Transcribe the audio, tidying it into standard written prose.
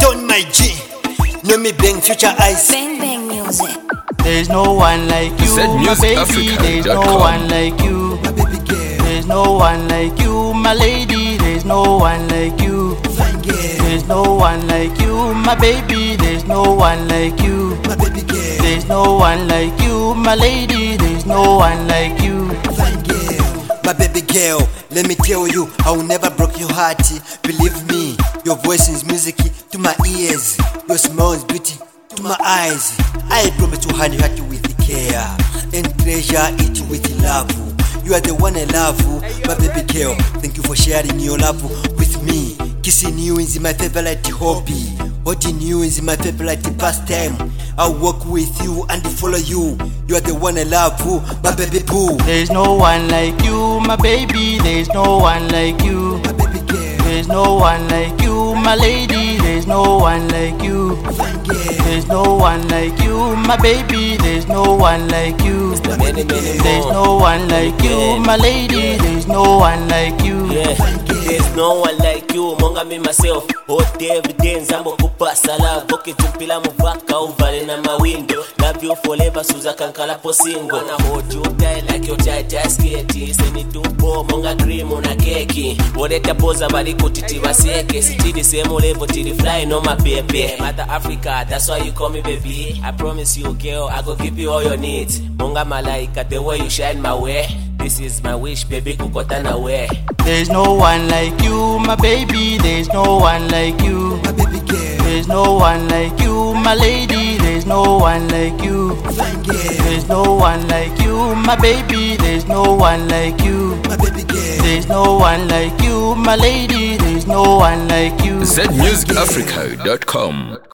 Don my G, know me bang future eyes. Bang bang music. There's no one like you, my baby. There's no one like you. My baby girl, There's no one like you, my lady. There's no one like you. fine girl. There's no one like you, my baby. There's no one like you. My baby girl, There's no one like you, my lady. There's no one like you. fine girl. My baby girl, let me tell you, I will never break your heart. Believe me, your voice is music to my ears. Your smile is beauty to my eyes. I promise to hand you heart with care and treasure it with love. You are the one I love, my baby girl. Thank you for sharing your love with me. Kissing you is my favorite hobby. Holding you is my favorite pastime. I'll walk with you and follow you. You are the one I love, my baby boo. There's no one like you, my baby. There's no one like you. My baby girl, There's no one like you, my lady. There's no one like you. fine girl. There's no one like you, my baby. There's no one like you. Many There's more. no one like you, my lady. There's no one like you. Yeah, there's no one like you, monga me myself. Hot every day, nzambo kupasa love. Okay, jumpila muvaka, uvale na mawindo. Love you forever, suza kankala po single. Na hold you tight like your tight skate. Seni tupo, monga cream una keki. Wodeta poza bali kutiti baseke. Sitidi same level, tidi fly no my baby. Mother Africa, that's why you call me baby. I promise you, girl, I go give you all your needs. Monga malaika, the way you shine my way. This is my wish, baby, kukotana way. There's no one like you, my baby. There's no one like you. My baby girl, There's no one like you, my lady. There's no one like you. fine girl. There's no one like you, my baby. There's no one like you. My baby girl, There's no one like you, my lady. There's no one like you. zmusicafrica.com